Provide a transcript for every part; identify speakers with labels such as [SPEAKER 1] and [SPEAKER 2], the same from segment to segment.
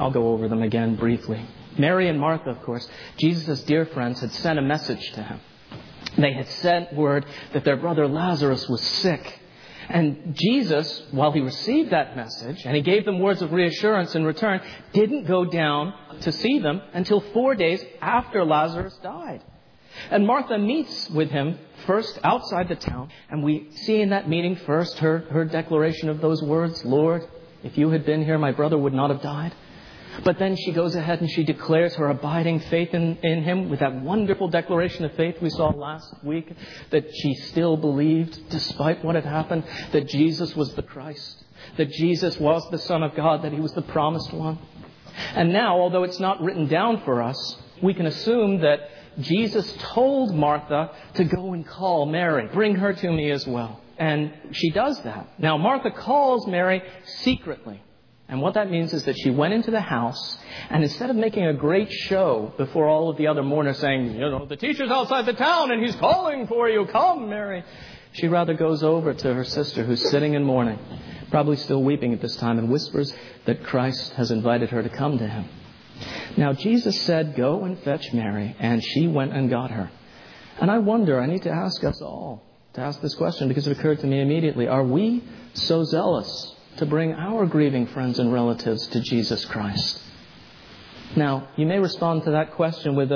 [SPEAKER 1] I'll go over them again briefly. Mary and Martha, of course, Jesus' dear friends, had sent a message to him. They had sent word that their brother Lazarus was sick. And Jesus, while he received that message, and he gave them words of reassurance in return, didn't go down to see them until 4 days after Lazarus died. And Martha meets with him first outside the town. And we see in that meeting first her declaration of those words, Lord, if you had been here, my brother would not have died. But then she goes ahead and she declares her abiding faith in him with that wonderful declaration of faith we saw last week, that she still believed, despite what had happened, that Jesus was the Christ, that Jesus was the Son of God, that he was the promised one. And now, although it's not written down for us, we can assume that Jesus told Martha to go and call Mary, bring her to me as well. And she does that. Now, Martha calls Mary secretly. And what that means is that she went into the house, and instead of making a great show before all of the other mourners saying, the teacher's outside the town and he's calling for you, come, Mary, she rather goes over to her sister who's sitting in mourning, probably still weeping at this time, and whispers that Christ has invited her to come to him. Now, Jesus said, go and fetch Mary, and she went and got her. And I wonder, I need to ask us all to ask this question because it occurred to me immediately. Are we so zealous to bring our grieving friends and relatives to Jesus Christ? Now, you may respond to that question with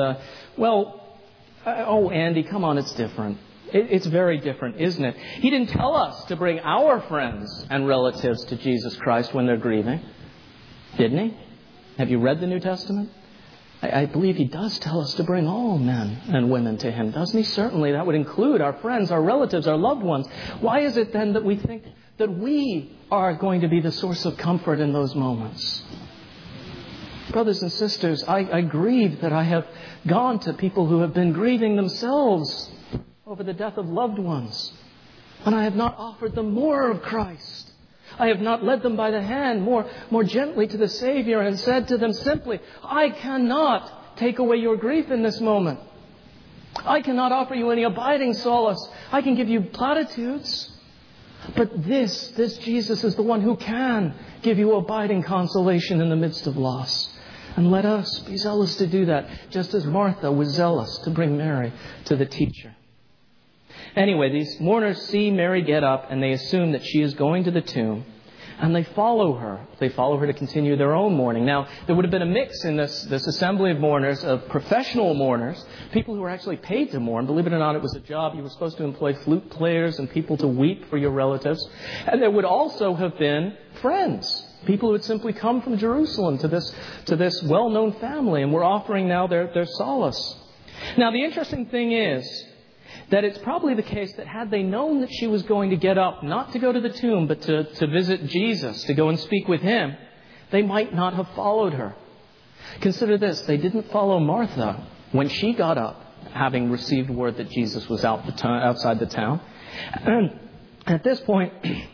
[SPEAKER 1] Andy, come on, it's different. It's very different, isn't it? He didn't tell us to bring our friends and relatives to Jesus Christ when they're grieving, didn't he? Have you read the New Testament? I believe he does tell us to bring all men and women to him, doesn't he? Certainly, that would include our friends, our relatives, our loved ones. Why is it then that we think that we are going to be the source of comfort in those moments? Brothers and sisters, I grieve that I have gone to people who have been grieving themselves over the death of loved ones, and I have not offered them more of Christ. I have not led them by the hand more gently to the Savior and said to them simply, I cannot take away your grief in this moment. I cannot offer you any abiding solace. I can give you platitudes. But this Jesus is the one who can give you abiding consolation in the midst of loss. And let us be zealous to do that, just as Martha was zealous to bring Mary to the teacher. Anyway, these mourners see Mary get up and they assume that she is going to the tomb. And they follow her. They follow her to continue their own mourning. Now, there would have been a mix in this assembly of mourners, of professional mourners, people who were actually paid to mourn. Believe it or not, it was a job. You were supposed to employ flute players and people to weep for your relatives. And there would also have been friends, people who had simply come from Jerusalem to this well-known family and were offering now their solace. Now, the interesting thing is that it's probably the case that had they known that she was going to get up, not to go to the tomb, but to visit Jesus, to go and speak with him, they might not have followed her. Consider this. They didn't follow Martha when she got up, having received word that Jesus was outside the town. And at this point,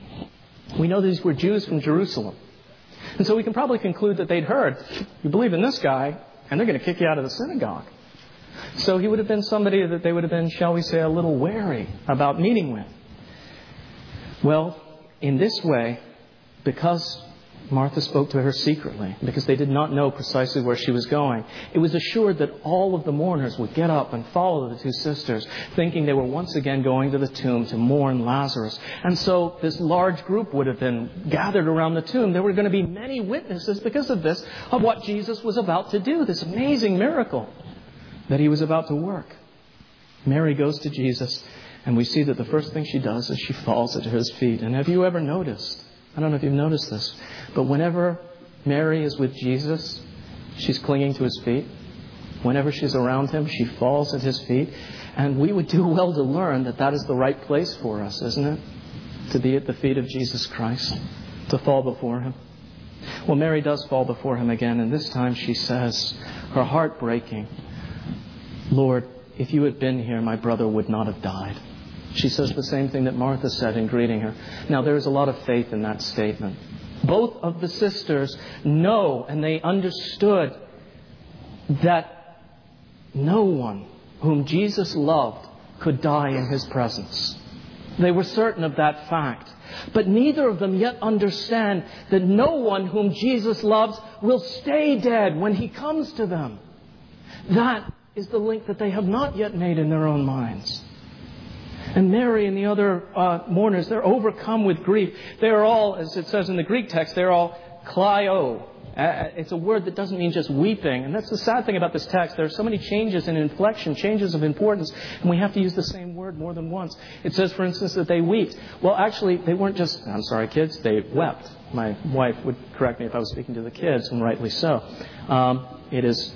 [SPEAKER 1] we know these were Jews from Jerusalem. And so we can probably conclude that they'd heard, you believe in this guy, and they're going to kick you out of the synagogue. So he would have been somebody that they would have been, shall we say, a little wary about meeting with. Well, in this way, because Martha spoke to her secretly, because they did not know precisely where she was going, it was assured that all of the mourners would get up and follow the two sisters, thinking they were once again going to the tomb to mourn Lazarus. And so this large group would have been gathered around the tomb. There were going to be many witnesses because of this, of what Jesus was about to do, this amazing miracle that he was about to work. Mary goes to Jesus, and we see that the first thing she does is she falls at his feet. And have you ever noticed, I don't know if you've noticed this, but whenever Mary is with Jesus, she's clinging to his feet. Whenever she's around him, she falls at his feet. And we would do well to learn that that is the right place for us, isn't it? To be at the feet of Jesus Christ, to fall before him. Well, Mary does fall before him again, and this time she says, her heart breaking, Lord, if you had been here, my brother would not have died. She says the same thing that Martha said in greeting her. Now, there is a lot of faith in that statement. Both of the sisters know and they understood that no one whom Jesus loved could die in his presence. They were certain of that fact. But neither of them yet understand that no one whom Jesus loves will stay dead when He comes to them. That is the link that they have not yet made in their own minds. And Mary and the other mourners, they're overcome with grief. They're all, as it says in the Greek text, they're all kleio. It's a word that doesn't mean just weeping. And that's the sad thing about this text. There are so many changes in inflection, changes of importance, and we have to use the same word more than once. It says, for instance, that they wept. Well, actually, they weren't just, I'm sorry, kids, they wept. My wife would correct me if I was speaking to the kids, and rightly so. It is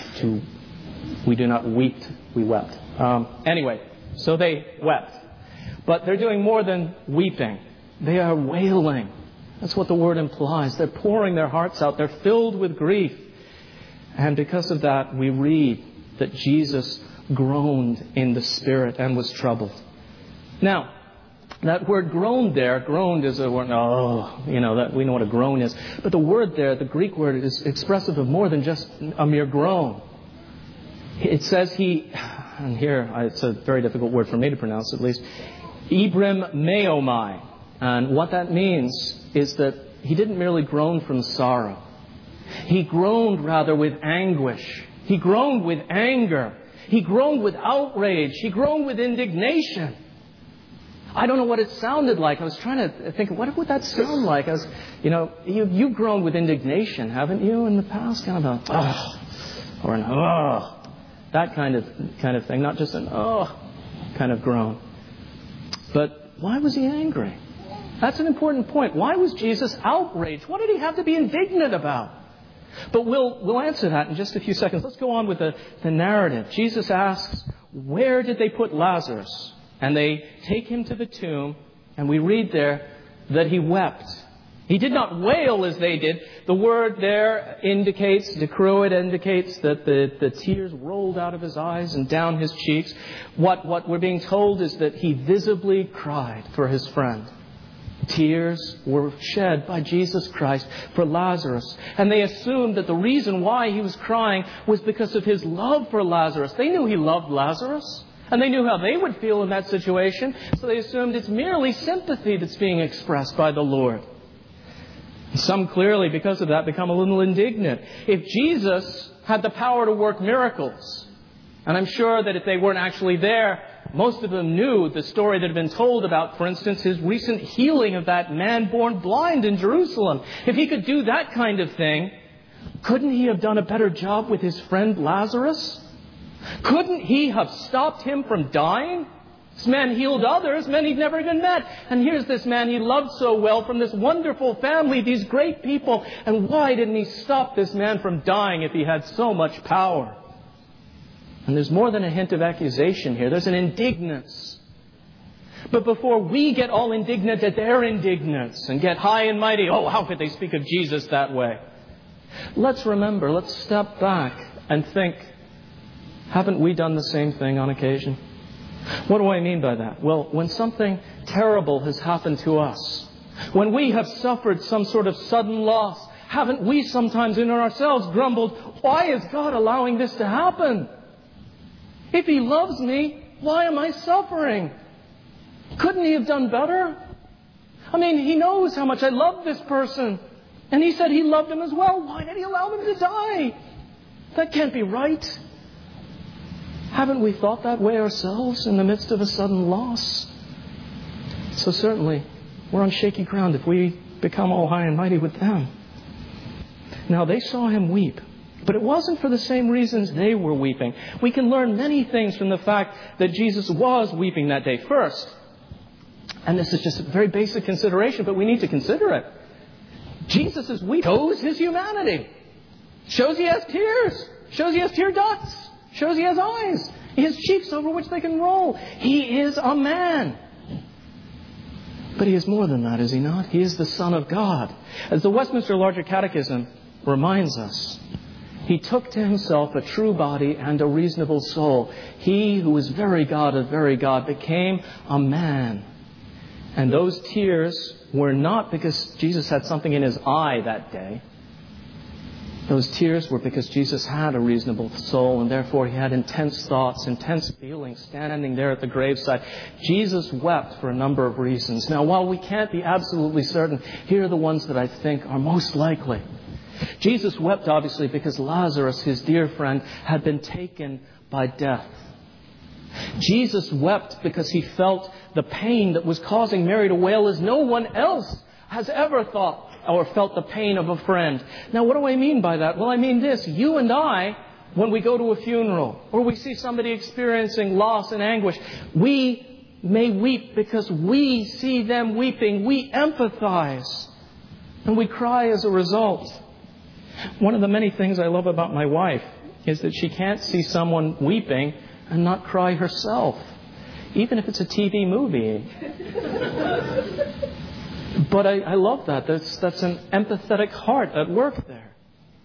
[SPEAKER 1] we do not weep, we wept. Anyway, so they wept. But they're doing more than weeping. They are wailing. That's what the word implies. They're pouring their hearts out. They're filled with grief. And because of that, we read that Jesus groaned in the Spirit and was troubled. Now, that word groaned there, groaned is a word, that we know what a groan is. But the word there, the Greek word, is expressive of more than just a mere groan. It says and here it's a very difficult word for me to pronounce at least, Ibrim meomai. And what that means is that he didn't merely groan from sorrow. He groaned rather with anguish. He groaned with anger. He groaned with outrage. He groaned with indignation. I don't know what it sounded like. I was trying to think, what would that sound like? You've groaned with indignation, haven't you, in the past? Kind of or an that kind of thing. Not just an kind of groan. But why was he angry? That's an important point. Why was Jesus outraged? What did he have to be indignant about? But we'll answer that in just a few seconds. Let's go on with the narrative. Jesus asks, where did they put Lazarus? And they take him to the tomb, and we read there that he wept. He did not wail as they did. The word there indicates that the tears rolled out of his eyes and down his cheeks. What we're being told is that he visibly cried for his friend. Tears were shed by Jesus Christ for Lazarus. And they assumed that the reason why he was crying was because of his love for Lazarus. They knew he loved Lazarus. And they knew how they would feel in that situation. So they assumed it's merely sympathy that's being expressed by the Lord. Some clearly, because of that, become a little indignant. If Jesus had the power to work miracles, and I'm sure that if they weren't actually there, most of them knew the story that had been told about, for instance, his recent healing of that man born blind in Jerusalem. If he could do that kind of thing, couldn't he have done a better job with his friend Lazarus? Couldn't he have stopped him from dying? This man healed others, men he'd never even met. And here's this man he loved so well from this wonderful family, these great people. And why didn't he stop this man from dying if he had so much power? And there's more than a hint of accusation here. There's an indignance. But before we get all indignant at their indignance and get high and mighty, how could they speak of Jesus that way? Let's remember, let's step back and think, haven't we done the same thing on occasion? What do I mean by that? Well, when something terrible has happened to us, when we have suffered some sort of sudden loss, haven't we sometimes in ourselves grumbled, why is God allowing this to happen? If He loves me, why am I suffering? Couldn't He have done better? I mean, He knows how much I love this person. And He said He loved him as well. Why did He allow them to die? That can't be right. Haven't we thought that way ourselves in the midst of a sudden loss? So certainly, we're on shaky ground if we become all high and mighty with them. Now, they saw Him weep. But it wasn't for the same reasons they were weeping. We can learn many things from the fact that Jesus was weeping that day. First, and this is just a very basic consideration, but we need to consider it. Jesus' weeping shows His humanity. Shows He has tears. Shows He has tear ducts. Shows He has eyes. He has cheeks over which they can roll. He is a man. But He is more than that, is He not? He is the Son of God. As the Westminster Larger Catechism reminds us, He took to Himself a true body and a reasonable soul. He who was very God of very God became a man. And those tears were not because Jesus had something in His eye that day. Those tears were because Jesus had a reasonable soul, and therefore he had intense thoughts, intense feelings standing there at the graveside. Jesus wept for a number of reasons. Now, while we can't be absolutely certain, here are the ones that I think are most likely. Jesus wept, obviously, because Lazarus, his dear friend, had been taken by death. Jesus wept because he felt the pain that was causing Mary to wail as no one else has ever thought or felt the pain of a friend. Now, what do I mean by that? Well, I mean this. You and I, when we go to a funeral or we see somebody experiencing loss and anguish, we may weep because we see them weeping. We empathize and we cry as a result. One of the many things I love about my wife is that she can't see someone weeping and not cry herself, even if it's a TV movie. But I love that. That's an empathetic heart at work there.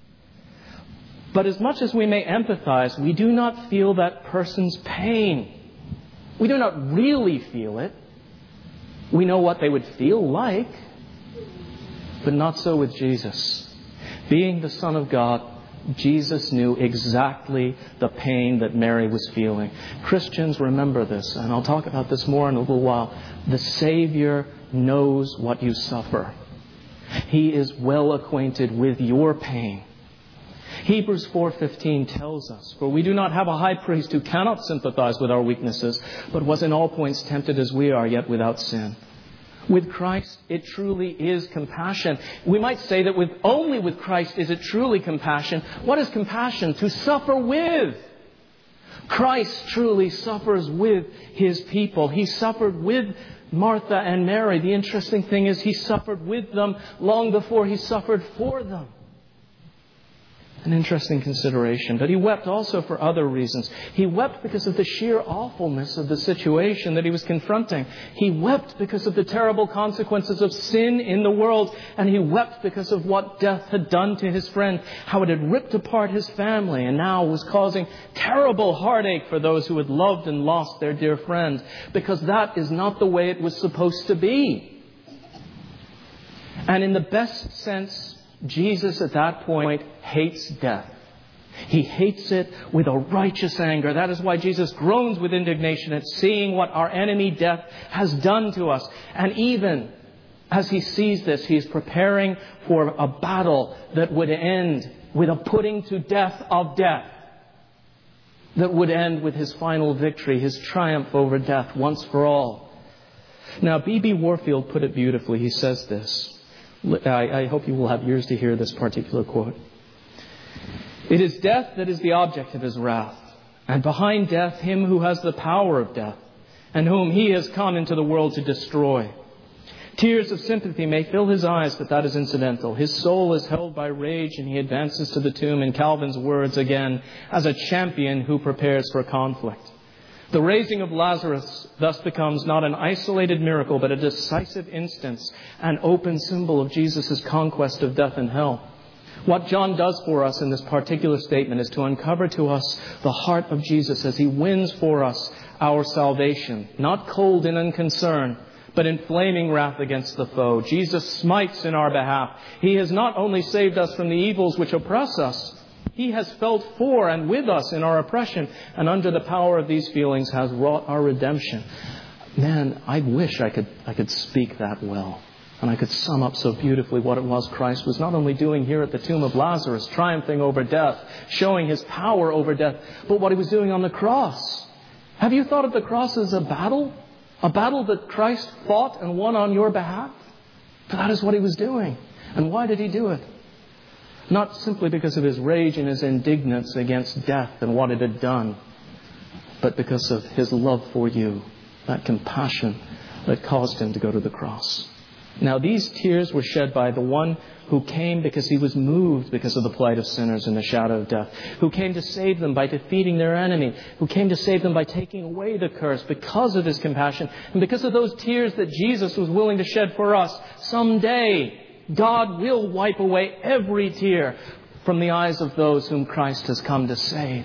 [SPEAKER 1] But as much as we may empathize, we do not feel that person's pain. We do not really feel it. We know what they would feel like, but not so with Jesus. Being the Son of God, Jesus knew exactly the pain that Mary was feeling. Christians, remember this, and I'll talk about this more in a little while. The Savior knows what you suffer. He is well acquainted with your pain. Hebrews 4:15 tells us, "For we do not have a high priest who cannot sympathize with our weaknesses, but was in all points tempted as we are, yet without sin." With Christ, it truly is compassion. We might say that only with Christ is it truly compassion. What is compassion? To suffer with. Christ truly suffers with his people. He suffered with Martha and Mary. The interesting thing is he suffered with them long before he suffered for them. An interesting consideration. But he wept also for other reasons. He wept because of the sheer awfulness of the situation that he was confronting. He wept because of the terrible consequences of sin in the world. And he wept because of what death had done to his friend, how it had ripped apart his family and now was causing terrible heartache for those who had loved and lost their dear friend. Because that is not the way it was supposed to be. And in the best sense, Jesus at that point hates death. He hates it with a righteous anger. That is why Jesus groans with indignation at seeing what our enemy death has done to us. And even as he sees this, he is preparing for a battle that would end with a putting to death of death. That would end with his final victory, his triumph over death once for all. Now, B.B. Warfield put it beautifully. He says this. I hope you will have ears to hear this particular quote. "It is death that is the object of his wrath, and behind death him who has the power of death, and whom he has come into the world to destroy. Tears of sympathy may fill his eyes, but that is incidental. His soul is held by rage, and he advances to the tomb, in Calvin's words again, as a champion who prepares for conflict. The raising of Lazarus thus becomes not an isolated miracle, but a decisive instance, an open symbol of Jesus' conquest of death and hell. What John does for us in this particular statement is to uncover to us the heart of Jesus as he wins for us our salvation, not cold and unconcerned, but in flaming wrath against the foe. Jesus smites in our behalf. He has not only saved us from the evils which oppress us, he has felt for and with us in our oppression, and under the power of these feelings has wrought our redemption." Man, I wish I could speak that well. And I could sum up so beautifully what it was Christ was not only doing here at the tomb of Lazarus, triumphing over death, showing his power over death, but what he was doing on the cross. Have you thought of the cross as a battle? A battle that Christ fought and won on your behalf? For that is what he was doing. And why did he do it? Not simply because of his rage and his indignance against death and what it had done, but because of his love for you, that compassion that caused him to go to the cross. Now, these tears were shed by the one who came because he was moved because of the plight of sinners in the shadow of death, who came to save them by defeating their enemy, who came to save them by taking away the curse because of his compassion, and because of those tears that Jesus was willing to shed for us. Someday, God will wipe away every tear from the eyes of those whom Christ has come to save.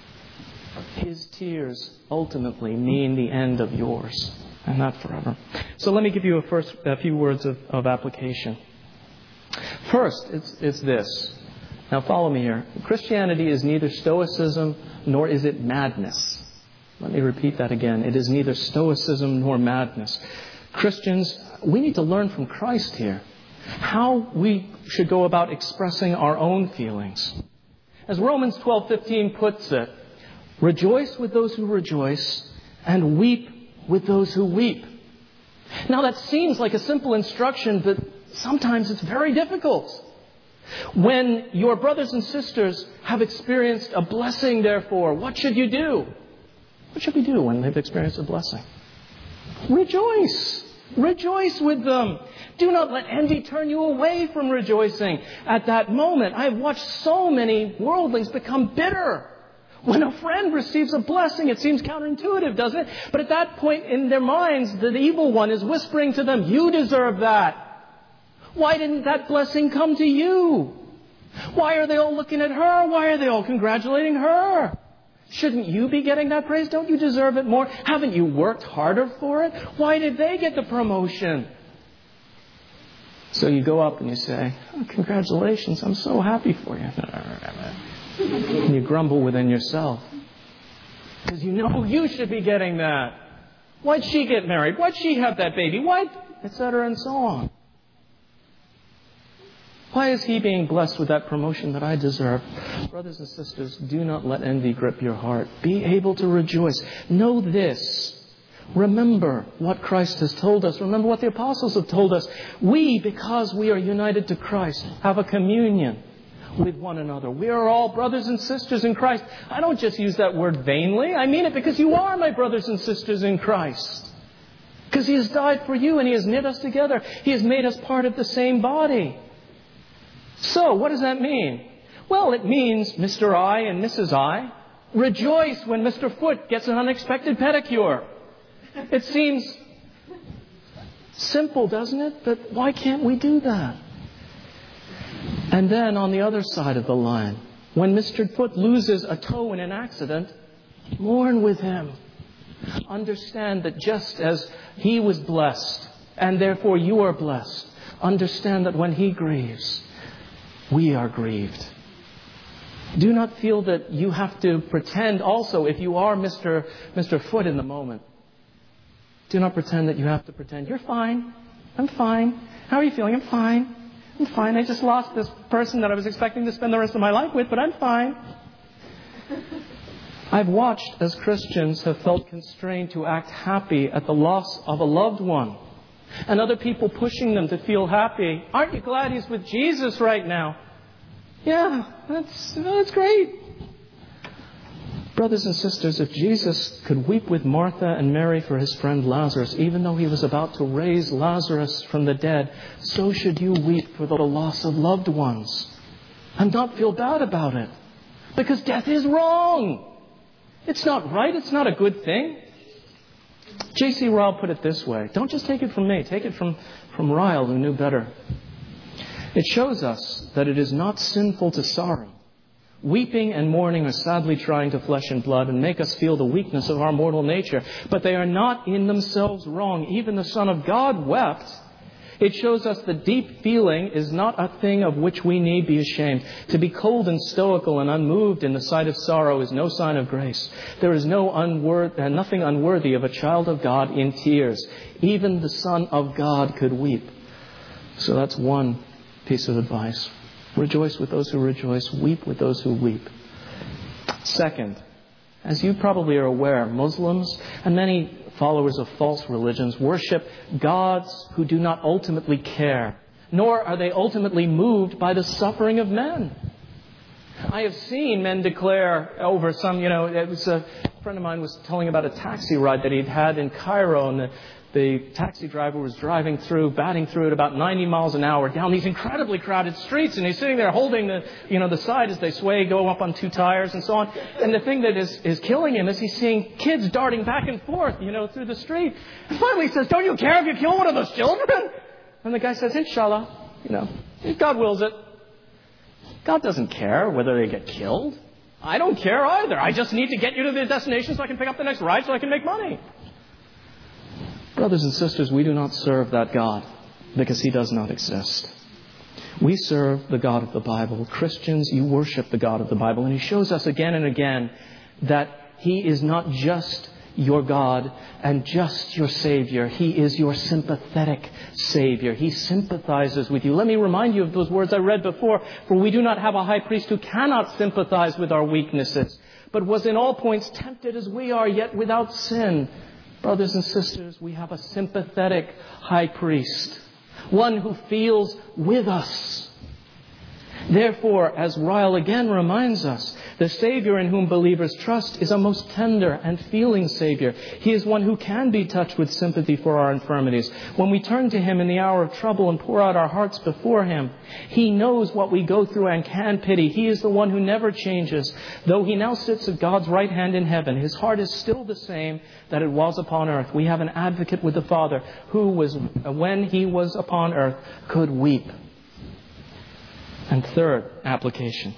[SPEAKER 1] His tears ultimately mean the end of yours, and not forever. So let me give you a few words of application. First, it's this. Now follow me here. Christianity is neither stoicism nor is it madness. Let me repeat that again. It is neither stoicism nor madness. Christians, we need to learn from Christ here how we should go about expressing our own feelings. As Romans 12:15 puts it, rejoice with those who rejoice and weep with those who weep. Now that seems like a simple instruction, but sometimes it's very difficult. When your brothers and sisters have experienced a blessing, therefore, what should you do? What should we do when they've experienced a blessing? Rejoice. Rejoice with them. Do not let envy turn you away from rejoicing at that moment. I've watched so many worldlings become bitter. When a friend receives a blessing, it seems counterintuitive, doesn't it? But at that point in their minds, the evil one is whispering to them, you deserve that. Why didn't that blessing come to you? Why are they all looking at her? Why are they all congratulating her? Shouldn't you be getting that praise? Don't you deserve it more? Haven't you worked harder for it? Why did they get the promotion? So you go up and you say, oh, congratulations, I'm so happy for you. And you grumble within yourself. Because you know you should be getting that. Why'd she get married? Why'd she have that baby? Why? Etc. and so on. Why is he being blessed with that promotion that I deserve? Brothers and sisters, do not let envy grip your heart. Be able to rejoice. Know this. Remember what Christ has told us. Remember what the apostles have told us. We, because we are united to Christ, have a communion with one another. We are all brothers and sisters in Christ. I don't just use that word vainly. I mean it because you are my brothers and sisters in Christ. Because He has died for you and He has knit us together. He has made us part of the same body. So, what does that mean? Well, it means Mr. I and Mrs. I rejoice when Mr. Foot gets an unexpected pedicure. It seems simple, doesn't it? But why can't we do that? And then on the other side of the line, when Mr. Foot loses a toe in an accident, mourn with him. Understand that just as he was blessed, and therefore you are blessed, understand that when he grieves, we are grieved. Do not feel that you have to pretend also, if you are Mr. Foot in the moment, do not pretend that you have to pretend. You're fine. I'm fine. How are you feeling? I'm fine. I'm fine. I just lost this person that I was expecting to spend the rest of my life with, but I'm fine. I've watched as Christians have felt constrained to act happy at the loss of a loved one. And other people pushing them to feel happy. Aren't you glad he's with Jesus right now? Yeah, that's great. Brothers and sisters, if Jesus could weep with Martha and Mary for his friend Lazarus, even though he was about to raise Lazarus from the dead, so should you weep for the loss of loved ones. And not feel bad about it. Because death is wrong. It's not right. It's not a good thing. J.C. Ryle put it this way. Don't just take it from me. Take it from Ryle, who knew better. It shows us that it is not sinful to sorrow. Weeping and mourning are sadly trying to flesh and blood and make us feel the weakness of our mortal nature. But they are not in themselves wrong. Even the Son of God wept. It shows us the deep feeling is not a thing of which we need be ashamed. To be cold and stoical and unmoved in the sight of sorrow is no sign of grace. There is nothing unworthy of a child of God in tears. Even the Son of God could weep. So that's one piece of advice. Rejoice with those who rejoice. Weep with those who weep. Second, as you probably are aware, Muslims and many followers of false religions worship gods who do not ultimately care, nor are they ultimately moved by the suffering of men. I have seen men declare over some, it was a friend of mine was telling about a taxi ride that he'd had in Cairo, and the taxi driver was batting through at about 90 miles an hour down these incredibly crowded streets. And he's sitting there holding the side as they sway, go up on two tires and so on. And the thing that is killing him is he's seeing kids darting back and forth, through the street. And finally he says, don't you care if you kill one of those children? And the guy says, Inshallah, if God wills it. God doesn't care whether they get killed. I don't care either. I just need to get you to the destination so I can pick up the next ride so I can make money. Brothers and sisters, we do not serve that God because He does not exist. We serve the God of the Bible. Christians, you worship the God of the Bible. And He shows us again and again that He is not just your God and just your Savior. He is your sympathetic Savior. He sympathizes with you. Let me remind you of those words I read before. For we do not have a high priest who cannot sympathize with our weaknesses, but was in all points tempted as we are, yet without sin. Brothers and sisters, we have a sympathetic high priest, one who feels with us. Therefore, as Ryle again reminds us, the Savior in whom believers trust is a most tender and feeling Savior. He is one who can be touched with sympathy for our infirmities. When we turn to Him in the hour of trouble and pour out our hearts before Him, He knows what we go through and can pity. He is the one who never changes. Though He now sits at God's right hand in heaven, His heart is still the same that it was upon earth. We have an advocate with the Father who was, when He was upon earth, could weep. And third application.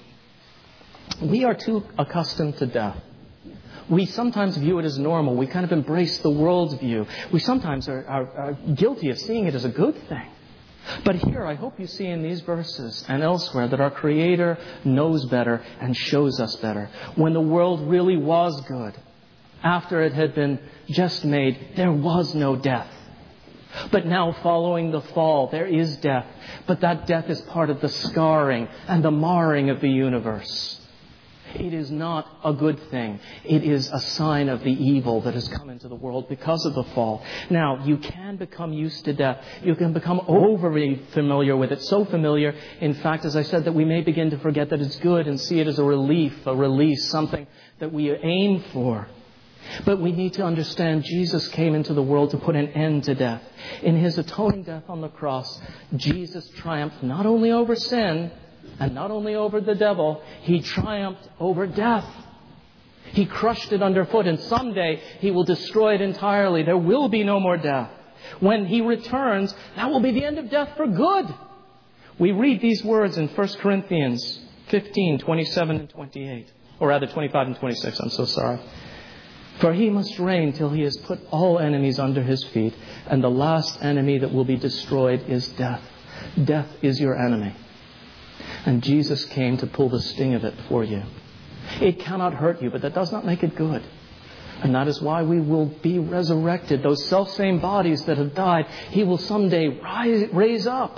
[SPEAKER 1] We are too accustomed to death. We sometimes view it as normal. We kind of embrace the world's view. We sometimes are guilty of seeing it as a good thing. But here, I hope you see in these verses and elsewhere that our Creator knows better and shows us better. When the world really was good, after it had been just made, there was no death. But now, following the fall, there is death. But that death is part of the scarring and the marring of the universe. It is not a good thing. It is a sign of the evil that has come into the world because of the fall. Now, you can become used to death. You can become overly familiar with it. So familiar, in fact, as I said, that we may begin to forget that it's good and see it as a relief, a release, something that we aim for. But we need to understand Jesus came into the world to put an end to death. In His atoning death on the cross, Jesus triumphed not only over sin and not only over the devil, He triumphed over death. He crushed it underfoot, and someday He will destroy it entirely. There will be no more death. When He returns, that will be the end of death for good. We read these words in 1 Corinthians 15, 27 and 28. Or rather 25 and 26, I'm so sorry. For He must reign till He has put all enemies under His feet, and the last enemy that will be destroyed is death. Death is your enemy. And Jesus came to pull the sting of it for you. It cannot hurt you, but that does not make it good. And that is why we will be resurrected. Those self-same bodies that have died, He will someday raise up.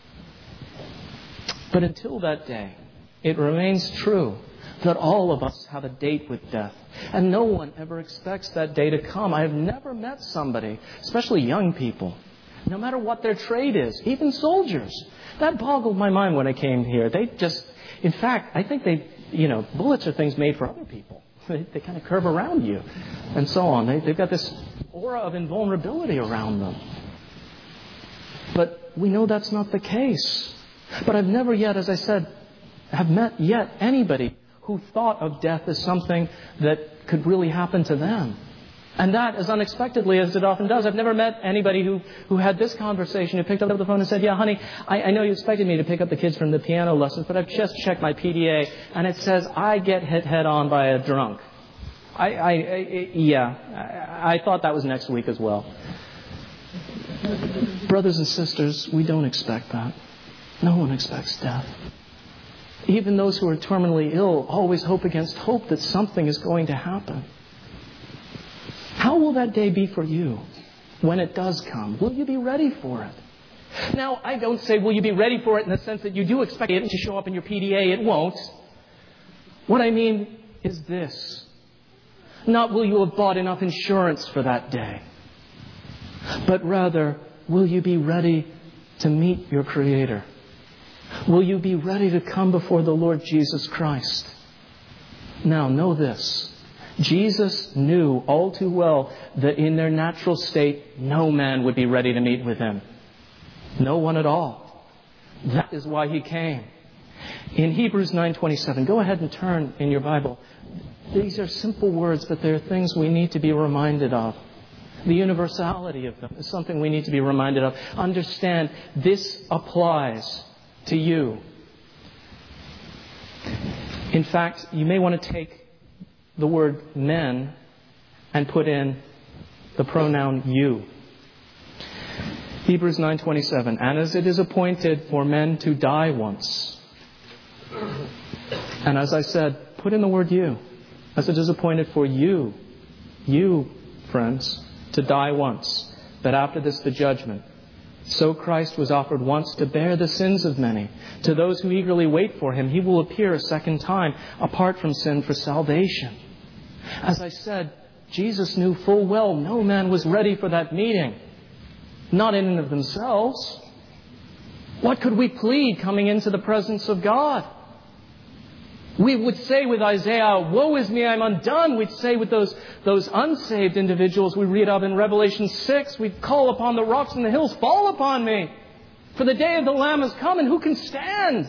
[SPEAKER 1] But until that day, it remains true that all of us have a date with death. And no one ever expects that day to come. I have never met somebody, especially young people, no matter what their trade is, even soldiers. That boggled my mind when I came here. They just, in fact, I think bullets are things made for other people. They kind of curve around you and so on. They've got this aura of invulnerability around them. But we know that's not the case. But I've never yet, as I said, have met yet anybody who thought of death as something that could really happen to them. And that, as unexpectedly as it often does, I've never met anybody who had this conversation, who picked up the phone and said, yeah, honey, I know you expected me to pick up the kids from the piano lessons, but I've just checked my PDA, and it says I get hit head on by a drunk. I thought that was next week as well. Brothers and sisters, we don't expect that. No one expects death. Even those who are terminally ill always hope against hope that something is going to happen. How will that day be for you when it does come? Will you be ready for it? Now, I don't say will you be ready for it in the sense that you do expect it to show up in your PDA. It won't. What I mean is this. Not will you have bought enough insurance for that day, but rather, will you be ready to meet your Creator? Will you be ready to come before the Lord Jesus Christ? Now, know this. Jesus knew all too well that in their natural state, no man would be ready to meet with Him. No one at all. That is why He came. In Hebrews 9:27, go ahead and turn in your Bible. These are simple words, but they're things we need to be reminded of. The universality of them is something we need to be reminded of. Understand, this applies to you. In fact, you may want to take the word men and put in the pronoun you. Hebrews 9:27, and as it is appointed for men to die once. And as I said, put in the word you. As it is appointed for you, friends, to die once, but after this the judgment. So Christ was offered once to bear the sins of many. To those who eagerly wait for him, he will appear a second time, apart from sin, for salvation. As I said, Jesus knew full well no man was ready for that meeting. Not in and of themselves. What could we plead coming into the presence of God? We would say with Isaiah, woe is me, I'm undone. We'd say with those unsaved individuals we read of in Revelation 6, we'd call upon the rocks and the hills, fall upon me. For the day of the Lamb has come, and who can stand?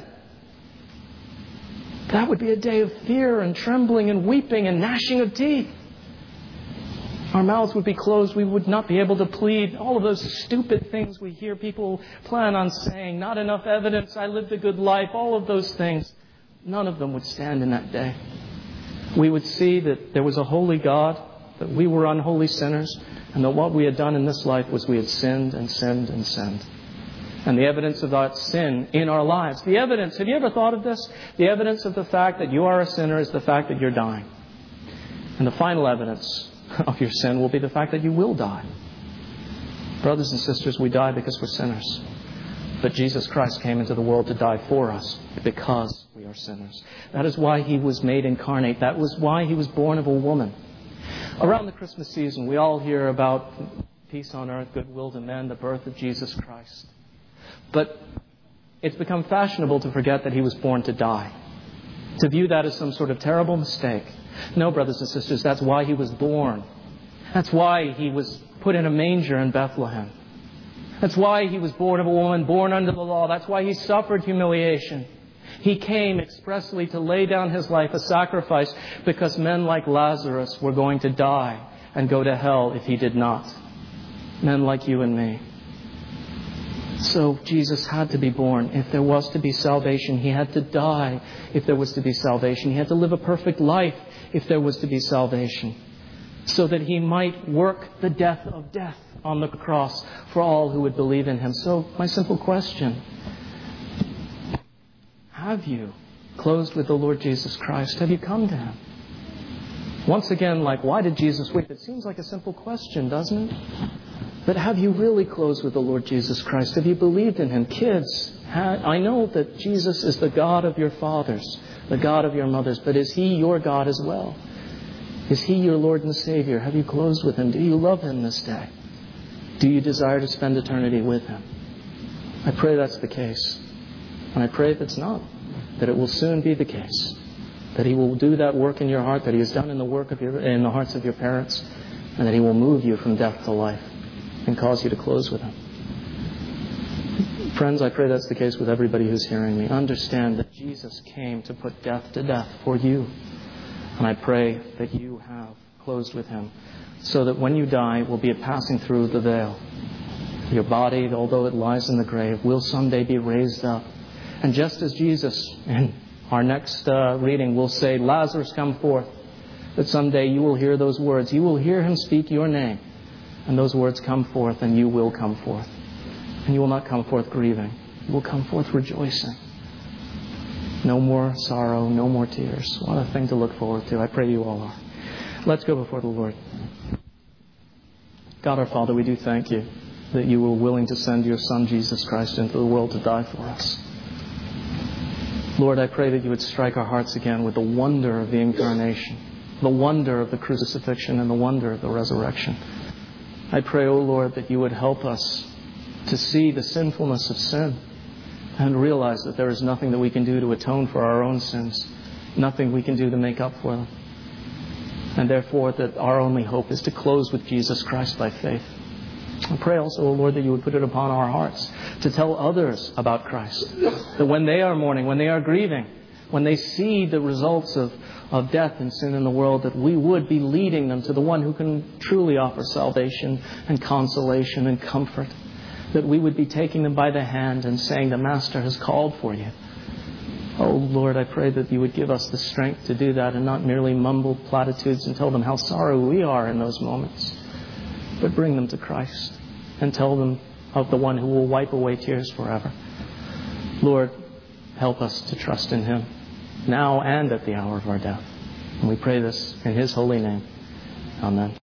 [SPEAKER 1] That would be a day of fear and trembling and weeping and gnashing of teeth. Our mouths would be closed. We would not be able to plead all of those stupid things we hear people plan on saying. Not enough evidence. I lived a good life. All of those things. None of them would stand in that day. We would see that there was a holy God, that we were unholy sinners, and that what we had done in this life was we had sinned and sinned and sinned. And the evidence of that sin in our lives. The evidence, have you ever thought of this? The evidence of the fact that you are a sinner is the fact that you're dying. And the final evidence of your sin will be the fact that you will die. Brothers and sisters, we die because we're sinners. But Jesus Christ came into the world to die for us because we are sinners. That is why he was made incarnate. That was why he was born of a woman. Around the Christmas season, we all hear about peace on earth, goodwill to men, the birth of Jesus Christ. But it's become fashionable to forget that he was born to die. To view that as some sort of terrible mistake. No, brothers and sisters, that's why he was born. That's why he was put in a manger in Bethlehem. That's why he was born of a woman, born under the law. That's why he suffered humiliation. He came expressly to lay down his life a sacrifice because men like Lazarus were going to die and go to hell if he did not. Men like you and me. So Jesus had to be born. If there was to be salvation, he had to die. If there was to be salvation, he had to live a perfect life if there was to be salvation. So that he might work the death of death on the cross for all who would believe in him. So my simple question, have you closed with the Lord Jesus Christ? Have you come to him? Once again, why did Jesus weep? It seems like a simple question, doesn't it? But have you really closed with the Lord Jesus Christ? Have you believed in him? Kids, I know that Jesus is the God of your fathers, the God of your mothers, but is he your God as well? Is he your Lord and Savior? Have you closed with him? Do you love him this day? Do you desire to spend eternity with him? I pray that's the case. And I pray if it's not, that it will soon be the case. That he will do that work in your heart that he has done in the hearts of your parents, and that he will move you from death to life and cause you to close with him. Friends, I pray that's the case with everybody who's hearing me. Understand that Jesus came to put death to death for you. And I pray that you have closed with him, so that when you die, will be a passing through the veil. Your body, although it lies in the grave, will someday be raised up. And just as Jesus, in our next reading, will say, Lazarus, come forth, that someday you will hear those words. You will hear him speak your name. And those words come forth, and you will come forth. And you will not come forth grieving. You will come forth rejoicing. No more sorrow, no more tears. What a thing to look forward to. I pray you all are. Let's go before the Lord. God our Father, we do thank you that you were willing to send your Son, Jesus Christ, into the world to die for us. Lord, I pray that you would strike our hearts again with the wonder of the incarnation, the wonder of the crucifixion, and the wonder of the resurrection. I pray, O Lord, that you would help us to see the sinfulness of sin and realize that there is nothing that we can do to atone for our own sins, nothing we can do to make up for them. And therefore that our only hope is to close with Jesus Christ by faith. I pray also, O Lord, that you would put it upon our hearts to tell others about Christ. That when they are mourning, when they are grieving, when they see the results of death and sin in the world, that we would be leading them to the one who can truly offer salvation and consolation and comfort. That we would be taking them by the hand and saying, the Master has called for you. Oh Lord, I pray that you would give us the strength to do that and not merely mumble platitudes and tell them how sorry we are in those moments. But bring them to Christ and tell them of the one who will wipe away tears forever. Lord, help us to trust in Him now and at the hour of our death. And we pray this in His holy name. Amen.